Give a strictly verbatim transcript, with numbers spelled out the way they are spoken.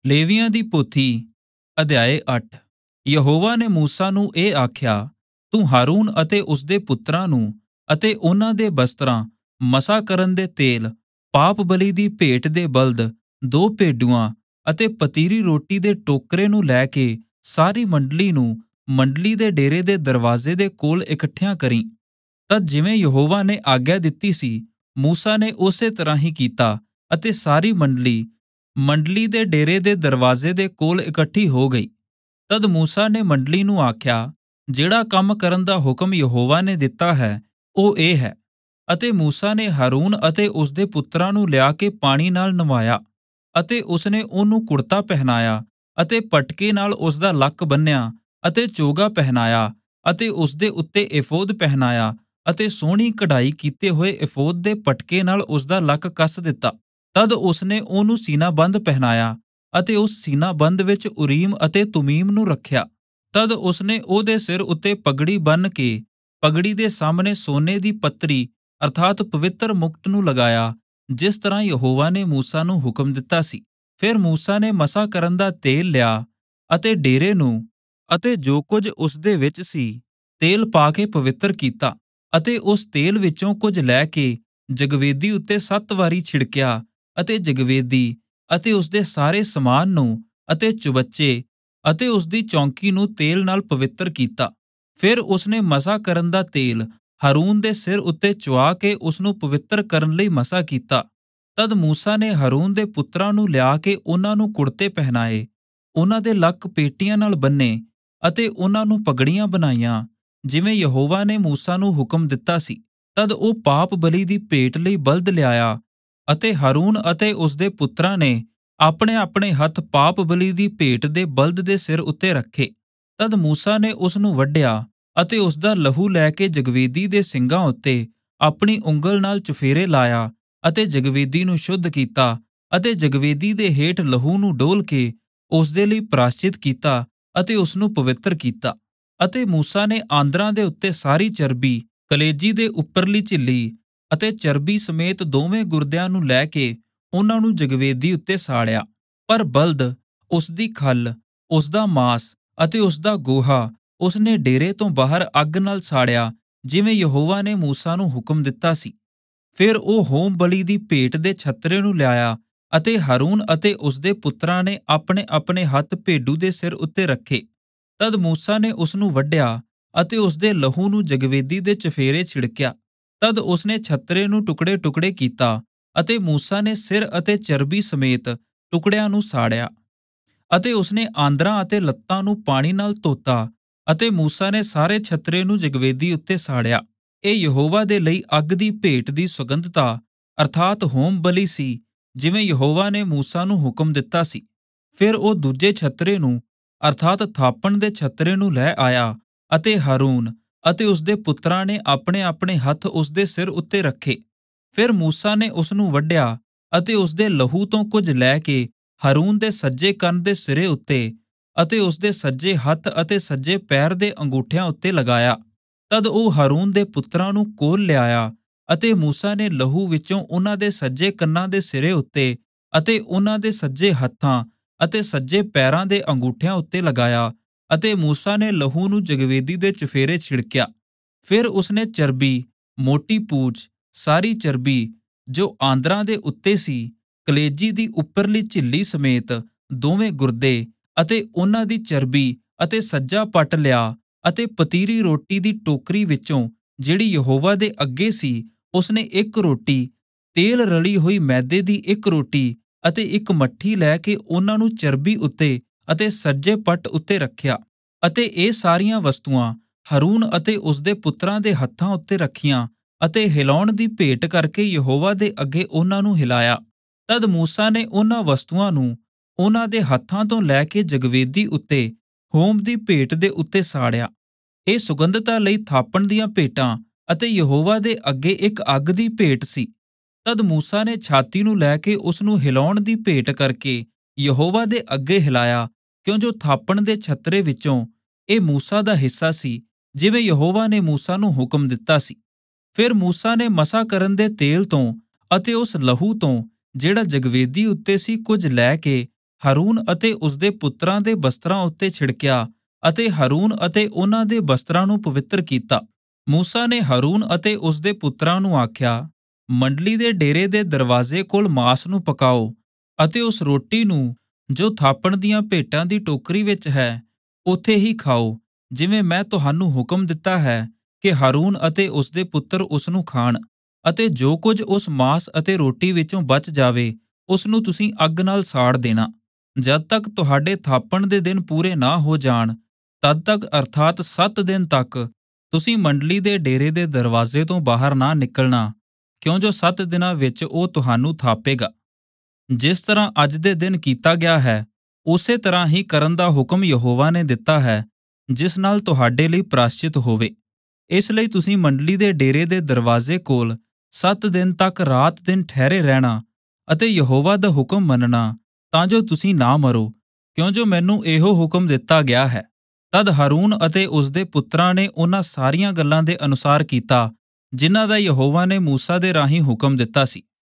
ਲੇਵੀਆਂ ਦੀ ਪੋਥੀ ਅਧਿਆਇ ਅੱਠ। ਯਹੋਵਾ ਨੇ ਮੂਸਾ ਨੂੰ ਇਹ ਆਖਿਆ, ਤੂੰ ਹਾਰੂਨ ਅਤੇ ਉਸਦੇ ਪੁੱਤਰਾਂ ਨੂੰ ਅਤੇ ਉਹਨਾਂ ਦੇ ਬਸਤਰਾਂ, ਮਸਾ ਕਰਨ ਦੇ ਤੇਲ, ਪਾਪ ਬਲੀ ਦੀ ਭੇਟ ਦੇ ਬਲਦ, ਦੋ ਭੇਡੂਆਂ ਅਤੇ ਪਤੀਰੀ ਰੋਟੀ ਦੇ ਟੋਕਰੇ ਨੂੰ ਲੈ ਕੇ ਸਾਰੀ ਮੰਡਲੀ ਨੂੰ ਮੰਡਲੀ ਦੇ ਡੇਰੇ ਦੇ ਦਰਵਾਜ਼ੇ ਦੇ ਕੋਲ ਇਕੱਠਿਆਂ ਕਰੀਂ। ਤਦ ਜਿਵੇਂ ਯਹੋਵਾ ਨੇ ਆਗਿਆ ਦਿੱਤੀ ਸੀ, ਮੂਸਾ ਨੇ ਉਸੇ ਤਰ੍ਹਾਂ ਹੀ ਕੀਤਾ ਅਤੇ ਸਾਰੀ ਮੰਡਲੀ ਮੰਡਲੀ ਦੇ ਡੇਰੇ ਦੇ ਦਰਵਾਜ਼ੇ ਦੇ ਕੋਲ ਇਕੱਠੀ ਹੋ ਗਈ। ਤਦ ਮੂਸਾ ਨੇ ਮੰਡਲੀ ਨੂੰ ਆਖਿਆ, ਜਿਹੜਾ ਕੰਮ ਕਰਨ ਦਾ ਹੁਕਮ ਯਹੋਵਾ ਨੇ ਦਿੱਤਾ ਹੈ ਉਹ ਇਹ ਹੈ। ਅਤੇ ਮੂਸਾ ਨੇ ਹਾਰੂਨ ਅਤੇ ਉਸਦੇ ਪੁੱਤਰਾਂ ਨੂੰ ਲਿਆ ਕੇ ਪਾਣੀ ਨਾਲ ਨਵਾਇਆ ਅਤੇ ਉਸਨੇ ਉਹਨੂੰ ਕੁੜਤਾ ਪਹਿਨਾਇਆ ਅਤੇ ਪਟਕੇ ਨਾਲ ਉਸਦਾ ਲੱਕ ਬੰਨ੍ਹਿਆ ਅਤੇ ਚੋਗਾ ਪਹਿਨਾਇਆ ਅਤੇ ਉਸਦੇ ਉੱਤੇ ਏਫੋਦ ਪਹਿਨਾਇਆ ਅਤੇ ਸੋਹਣੀ ਕਢਾਈ ਕੀਤੇ ਹੋਏ ਏਫੋਦ ਦੇ ਪਟਕੇ ਨਾਲ ਉਸਦਾ ਲੱਕ ਕੱਸ ਦਿੱਤਾ। ਤਦ ਉਸਨੇ ਉਹਨੂੰ ਸੀਨਾਬੰਦ ਪਹਿਨਾਇਆ ਅਤੇ ਉਸ ਸੀਨਾਬੰਦ ਵਿੱਚ ਉਰੀਮ ਅਤੇ ਤੁਮੀਮ ਨੂੰ ਰੱਖਿਆ। ਤਦ ਉਸਨੇ ਉਹਦੇ ਸਿਰ ਉੱਤੇ ਪਗੜੀ ਬੰਨ੍ਹ ਕੇ ਪਗੜੀ ਦੇ ਸਾਹਮਣੇ ਸੋਨੇ ਦੀ ਪੱਤਰੀ ਅਰਥਾਤ ਪਵਿੱਤਰ ਮੁਕਟ ਨੂੰ ਲਗਾਇਆ, ਜਿਸ ਤਰ੍ਹਾਂ ਯਹੋਵਾ ਨੇ ਮੂਸਾ ਨੂੰ ਹੁਕਮ ਦਿੱਤਾ ਸੀ। ਫਿਰ ਮੂਸਾ ਨੇ ਮਸਾ ਕਰਨ ਦਾ ਤੇਲ ਲਿਆ ਅਤੇ ਡੇਰੇ ਨੂੰ ਅਤੇ ਜੋ ਕੁਝ ਉਸਦੇ ਵਿੱਚ ਸੀ ਤੇਲ ਪਾ ਕੇ ਪਵਿੱਤਰ ਕੀਤਾ ਅਤੇ ਉਸ ਤੇਲ ਵਿੱਚੋਂ ਕੁਝ ਲੈ ਕੇ ਜਗਵੇਦੀ ਉੱਤੇ ਸੱਤ ਵਾਰੀ ਛਿੜਕਿਆ ਅਤੇ ਜਗਵੇਦੀ ਅਤੇ ਉਸਦੇ ਸਾਰੇ ਸਮਾਨ ਨੂੰ ਅਤੇ ਚੁਬੱਚੇ ਅਤੇ ਉਸਦੀ ਚੌਂਕੀ ਨੂੰ ਤੇਲ ਨਾਲ ਪਵਿੱਤਰ ਕੀਤਾ। ਫਿਰ ਉਸਨੇ ਮਸਾ ਕਰਨ ਦਾ ਤੇਲ ਹਾਰੂਨ ਦੇ ਸਿਰ ਉੱਤੇ ਚੁਆ ਕੇ ਉਸਨੂੰ ਪਵਿੱਤਰ ਕਰਨ ਲਈ ਮਸਾ ਕੀਤਾ। ਤਦ ਮੂਸਾ ਨੇ ਹਾਰੂਨ ਦੇ ਪੁੱਤਰਾਂ ਨੂੰ ਲਿਆ ਕੇ ਉਹਨਾਂ ਨੂੰ ਕੁੜਤੇ ਪਹਿਨਾਏ, ਉਹਨਾਂ ਦੇ ਲੱਕ ਪੇਟੀਆਂ ਨਾਲ ਬੰਨੇ ਅਤੇ ਉਹਨਾਂ ਨੂੰ ਪਗੜੀਆਂ ਬਣਾਈਆਂ, ਜਿਵੇਂ ਯਹੋਵਾ ਨੇ ਮੂਸਾ ਨੂੰ ਹੁਕਮ ਦਿੱਤਾ ਸੀ। ਤਦ ਉਹ ਪਾਪ ਬਲੀ ਦੀ ਭੇਟ ਲਈ ਬਲਦ ਲਿਆਇਆ ਅਤੇ ਹਾਰੂਨ ਅਤੇ ਉਸਦੇ ਪੁੱਤਰਾਂ ਨੇ ਆਪਣੇ ਆਪਣੇ ਹੱਥ ਪਾਪ ਬਲੀ ਦੀ ਭੇਟ ਦੇ ਬਲਦ ਦੇ ਸਿਰ ਉੱਤੇ ਰੱਖੇ। ਤਦ ਮੂਸਾ ਨੇ ਉਸ ਨੂੰ ਵੱਢਿਆ ਅਤੇ ਉਸਦਾ ਲਹੂ ਲੈ ਕੇ ਜਗਵੇਦੀ ਦੇ ਸਿੰਗਾਂ ਉੱਤੇ ਆਪਣੀ ਉਂਗਲ ਨਾਲ ਚੁਫੇਰੇ ਲਾਇਆ ਅਤੇ ਜਗਵੇਦੀ ਨੂੰ ਸ਼ੁੱਧ ਕੀਤਾ ਅਤੇ ਜਗਵੇਦੀ ਦੇ ਹੇਠ ਲਹੂ ਨੂੰ ਡੋਲ ਕੇ ਉਸਦੇ ਲਈ ਪ੍ਰਾਸ਼ਚਿਤ ਕੀਤਾ ਅਤੇ ਉਸਨੂੰ ਪਵਿੱਤਰ ਕੀਤਾ। ਅਤੇ ਮੂਸਾ ਨੇ ਆਂਦਰਾਂ ਦੇ ਉੱਤੇ ਸਾਰੀ ਚਰਬੀ, ਕਲੇਜੀ ਦੇ ਉੱਪਰਲੀ ਝਿੱਲੀ ਅਤੇ ਚਰਬੀ ਸਮੇਤ ਦੋਵੇਂ ਗੁਰਦਿਆਂ ਨੂੰ ਲੈ ਕੇ ਉਹਨਾਂ ਨੂੰ ਜਗਵੇਦੀ ਉੱਤੇ ਸਾੜਿਆ। ਪਰ ਬਲਦ, ਉਸਦੀ ਖੱਲ, ਉਸਦਾ ਮਾਸ ਅਤੇ ਉਸਦਾ ਗੋਹਾ ਉਸਨੇ ਡੇਰੇ ਤੋਂ ਬਾਹਰ ਅੱਗ ਨਾਲ ਸਾੜਿਆ, ਜਿਵੇਂ ਯਹੋਵਾ ਨੇ ਮੂਸਾ ਨੂੰ ਹੁਕਮ ਦਿੱਤਾ ਸੀ। ਫਿਰ ਉਹ ਹੋਮ ਬਲੀ ਦੀ ਭੇਟ ਦੇ ਛੱਤਰੇ ਨੂੰ ਲਿਆਇਆ ਅਤੇ ਹਾਰੂਨ ਅਤੇ ਉਸਦੇ ਪੁੱਤਰਾਂ ਨੇ ਆਪਣੇ ਆਪਣੇ ਹੱਥ ਭੇਡੂ ਦੇ ਸਿਰ ਉੱਤੇ ਰੱਖੇ। ਤਦ ਮੂਸਾ ਨੇ ਉਸਨੂੰ ਵੱਢਿਆ ਅਤੇ ਉਸਦੇ ਲਹੂ ਨੂੰ ਜਗਵੇਦੀ ਦੇ ਚੁਫੇਰੇ ਛਿੜਕਿਆ। ਤਦ ਉਸਨੇ ਛੱਤਰੇ ਨੂੰ ਟੁਕੜੇ ਟੁਕੜੇ ਕੀਤਾ ਅਤੇ ਮੂਸਾ ਨੇ ਸਿਰ ਅਤੇ ਚਰਬੀ ਸਮੇਤ ਟੁਕੜਿਆਂ ਨੂੰ ਸਾੜਿਆ। ਅਤੇ ਉਸਨੇ ਆਂਦਰਾਂ ਅਤੇ ਲੱਤਾਂ ਨੂੰ ਪਾਣੀ ਨਾਲ ਧੋਤਾ ਅਤੇ ਮੂਸਾ ਨੇ ਸਾਰੇ ਛੱਤਰੇ ਨੂੰ ਜਗਵੇਦੀ ਉੱਤੇ ਸਾੜਿਆ। ਇਹ ਯਹੋਵਾ ਦੇ ਲਈ ਅੱਗ ਦੀ ਭੇਟ ਦੀ ਸੁਗੰਧਤਾ ਅਰਥਾਤ ਹੋਮ ਬਲੀ ਸੀ, ਜਿਵੇਂ ਯਹੋਵਾ ਨੇ ਮੂਸਾ ਨੂੰ ਹੁਕਮ ਦਿੱਤਾ ਸੀ। ਫਿਰ ਉਹ ਦੂਜੇ ਛੱਤਰੇ ਨੂੰ ਅਰਥਾਤ ਥਾਪਣ ਦੇ ਛੱਤਰੇ ਨੂੰ ਲੈ ਆਇਆ ਅਤੇ ਹਾਰੂਨ ਅਤੇ ਉਸਦੇ ਪੁੱਤਰਾਂ ਨੇ ਆਪਣੇ ਆਪਣੇ ਹੱਥ ਉਸਦੇ ਸਿਰ ਉੱਤੇ ਰੱਖੇ। ਫਿਰ ਮੂਸਾ ਨੇ ਉਸਨੂੰ ਵੱਢਿਆ ਅਤੇ ਉਸਦੇ ਲਹੂ ਤੋਂ ਕੁਝ ਲੈ ਕੇ ਹਾਰੂਨ ਦੇ ਸੱਜੇ ਕੰਨ ਦੇ ਸਿਰੇ ਉੱਤੇ ਅਤੇ ਉਸਦੇ ਸੱਜੇ ਹੱਥ ਅਤੇ ਸੱਜੇ ਪੈਰ ਦੇ ਅੰਗੂਠਿਆਂ ਉੱਤੇ ਲਗਾਇਆ। ਤਦ ਉਹ ਹਾਰੂਨ ਦੇ ਪੁੱਤਰਾਂ ਨੂੰ ਕੋਲ ਲਿਆਇਆ ਅਤੇ ਮੂਸਾ ਨੇ ਲਹੂ ਵਿੱਚੋਂ ਉਹਨਾਂ ਦੇ ਸੱਜੇ ਕੰਨਾਂ ਦੇ ਸਿਰੇ ਉੱਤੇ ਅਤੇ ਉਹਨਾਂ ਦੇ ਸੱਜੇ ਹੱਥਾਂ ਅਤੇ ਸੱਜੇ ਪੈਰਾਂ ਦੇ ਅੰਗੂਠਿਆਂ ਉੱਤੇ ਲਗਾਇਆ ਅਤੇ ਮੂਸਾ ਨੇ ਲਹੂ ਨੂੰ ਜਗਵੇਦੀ ਦੇ ਚੁਫੇਰੇ ਛਿੜਕਿਆ। ਫਿਰ ਉਸਨੇ ਚਰਬੀ, ਮੋਟੀ ਪੂਛ, ਸਾਰੀ ਚਰਬੀ ਜੋ ਆਂਦਰਾਂ ਦੇ ਉੱਤੇ ਸੀ, ਕਲੇਜੀ ਦੀ ਉੱਪਰਲੀ ਝਿੱਲੀ ਸਮੇਤ ਦੋਵੇਂ ਗੁਰਦੇ ਅਤੇ ਉਹਨਾਂ ਦੀ ਚਰਬੀ ਅਤੇ ਸੱਜਾ ਪੱਟ ਲਿਆ ਅਤੇ ਪਤੀਰੀ ਰੋਟੀ ਦੀ ਟੋਕਰੀ ਵਿੱਚੋਂ ਜਿਹੜੀ ਯਹੋਵਾ ਦੇ ਅੱਗੇ ਸੀ, ਉਸਨੇ ਇੱਕ ਰੋਟੀ, ਤੇਲ ਰਲੀ ਹੋਈ ਮੈਦੇ ਦੀ ਇੱਕ ਰੋਟੀ ਅਤੇ ਇੱਕ ਮੱਠੀ ਲੈ ਕੇ ਉਹਨਾਂ ਨੂੰ ਚਰਬੀ ਉੱਤੇ ਅਤੇ ਸੱਜੇ ਪੱਟ ਉੱਤੇ ਰੱਖਿਆ। ਅਤੇ ਇਹ ਸਾਰੀਆਂ ਵਸਤੂਆਂ ਹਾਰੂਨ ਅਤੇ ਉਸਦੇ ਪੁੱਤਰਾਂ ਦੇ ਹੱਥਾਂ ਉੱਤੇ ਰੱਖੀਆਂ ਅਤੇ ਹਿਲਾਉਣ ਦੀ ਭੇਟ ਕਰਕੇ ਯਹੋਵਾ ਦੇ ਅੱਗੇ ਉਹਨਾਂ ਨੂੰ ਹਿਲਾਇਆ। ਤਦ ਮੂਸਾ ਨੇ ਉਹਨਾਂ ਵਸਤੂਆਂ ਨੂੰ ਉਹਨਾਂ ਦੇ ਹੱਥਾਂ ਤੋਂ ਲੈ ਕੇ ਜਗਵੇਦੀ ਉੱਤੇ ਹੋਮ ਦੀ ਭੇਟ ਦੇ ਉੱਤੇ ਸਾੜਿਆ। ਇਹ ਸੁਗੰਧਤਾ ਲਈ ਥਾਪਣ ਦੀਆਂ ਭੇਟਾਂ ਅਤੇ ਯਹੋਵਾ ਦੇ ਅੱਗੇ ਇੱਕ ਅੱਗ ਦੀ ਭੇਟ ਸੀ। ਤਦ ਮੂਸਾ ਨੇ ਛਾਤੀ ਨੂੰ ਲੈ ਕੇ ਉਸਨੂੰ ਹਿਲਾਉਣ ਦੀ ਭੇਟ ਕਰਕੇ ਯਹੋਵਾ ਦੇ ਅੱਗੇ ਹਿਲਾਇਆ, ਕਿਉਂ ਜੋ ਥਾਪਣ ਦੇ ਛੱਤਰੇ ਵਿੱਚੋਂ ਇਹ ਮੂਸਾ ਦਾ ਹਿੱਸਾ ਸੀ, ਜਿਵੇਂ ਯਹੋਵਾ ਨੇ ਮੂਸਾ ਨੂੰ ਹੁਕਮ ਦਿੱਤਾ ਸੀ। ਫਿਰ ਮੂਸਾ ਨੇ ਮਸਾ ਕਰਨ ਦੇ ਤੇਲ ਤੋਂ ਅਤੇ ਉਸ ਲਹੂ ਤੋਂ ਜਿਹੜਾ ਜਗਵੇਦੀ ਉੱਤੇ ਸੀ ਕੁਝ ਲੈ ਕੇ ਹਾਰੂਨ ਅਤੇ ਉਸਦੇ ਪੁੱਤਰਾਂ ਦੇ ਬਸਤਰਾਂ ਉੱਤੇ ਛਿੜਕਿਆ ਅਤੇ ਹਾਰੂਨ ਅਤੇ ਉਹਨਾਂ ਦੇ ਬਸਤਰਾਂ ਨੂੰ ਪਵਿੱਤਰ ਕੀਤਾ। ਮੂਸਾ ਨੇ ਹਾਰੂਨ ਅਤੇ ਉਸਦੇ ਪੁੱਤਰਾਂ ਨੂੰ ਆਖਿਆ, ਮੰਡਲੀ ਦੇ ਡੇਰੇ ਦੇ ਦਰਵਾਜ਼ੇ ਕੋਲ ਮਾਂਸ ਨੂੰ ਪਕਾਓ ਅਤੇ ਉਸ ਰੋਟੀ ਨੂੰ ਜੋ ਥਾਪਣ ਦੀਆਂ ਭੇਟਾਂ ਦੀ ਟੋਕਰੀ ਵਿੱਚ ਹੈ ਉੱਥੇ ਹੀ ਖਾਓ, ਜਿਵੇਂ ਮੈਂ ਤੁਹਾਨੂੰ ਹੁਕਮ ਦਿੱਤਾ ਹੈ ਕਿ ਹਾਰੂਨ ਅਤੇ ਉਸਦੇ ਪੁੱਤਰ ਉਸ ਨੂੰ ਖਾਣ। ਅਤੇ ਜੋ ਕੁਝ ਉਸ ਮਾਂਸ ਅਤੇ ਰੋਟੀ ਵਿੱਚੋਂ ਬਚ ਜਾਵੇ ਉਸ ਨੂੰ ਤੁਸੀਂ ਅੱਗ ਨਾਲ ਸਾੜ ਦੇਣਾ। ਜਦ ਤੱਕ ਤੁਹਾਡੇ ਥਾਪਣ ਦੇ ਦਿਨ ਪੂਰੇ ਨਾ ਹੋ ਜਾਣ, ਤਦ ਤੱਕ ਅਰਥਾਤ ਸੱਤ ਦਿਨ ਤੱਕ ਤੁਸੀਂ ਮੰਡਲੀ ਦੇ ਡੇਰੇ ਦੇ ਦਰਵਾਜ਼ੇ ਤੋਂ ਬਾਹਰ ਨਾ ਨਿਕਲਣਾ, ਕਿਉਂ ਜੋ ਸੱਤ ਦਿਨਾਂ ਵਿੱਚ ਉਹ ਤੁਹਾਨੂੰ ਥਾਪੇਗਾ। ਜਿਸ ਤਰ੍ਹਾਂ ਅੱਜ ਦੇ ਦਿਨ ਕੀਤਾ ਗਿਆ ਹੈ, ਉਸੇ ਤਰ੍ਹਾਂ ਹੀ ਕਰਨ ਦਾ ਹੁਕਮ ਯਹੋਵਾ ਨੇ ਦਿੱਤਾ ਹੈ, ਜਿਸ ਨਾਲ ਤੁਹਾਡੇ ਲਈ ਪ੍ਰਾਸ਼ਚਿਤ ਹੋਵੇ। ਇਸ ਲਈ ਤੁਸੀਂ ਮੰਡਲੀ ਦੇ ਡੇਰੇ ਦੇ ਦਰਵਾਜ਼ੇ ਕੋਲ ਸੱਤ ਦਿਨ ਤੱਕ ਰਾਤ ਦਿਨ ਠਹਿਰੇ ਰਹਿਣਾ ਅਤੇ ਯਹੋਵਾ ਦਾ ਹੁਕਮ ਮੰਨਣਾ, ਤਾਂ ਜੋ ਤੁਸੀਂ ਨਾ ਮਰੋ, ਕਿਉਂ ਜੋ ਮੈਨੂੰ ਇਹੋ ਹੁਕਮ ਦਿੱਤਾ ਗਿਆ ਹੈ। ਤਦ ਹਾਰੂਨ ਅਤੇ ਉਸਦੇ ਪੁੱਤਰਾਂ ਨੇ ਉਹਨਾਂ ਸਾਰੀਆਂ ਗੱਲਾਂ ਦੇ ਅਨੁਸਾਰ ਕੀਤਾ, ਜਿਨ੍ਹਾਂ ਦਾ ਯਹੋਵਾ ਨੇ ਮੂਸਾ ਦੇ ਰਾਹੀਂ ਹੁਕਮ ਦਿੱਤਾ ਸੀ।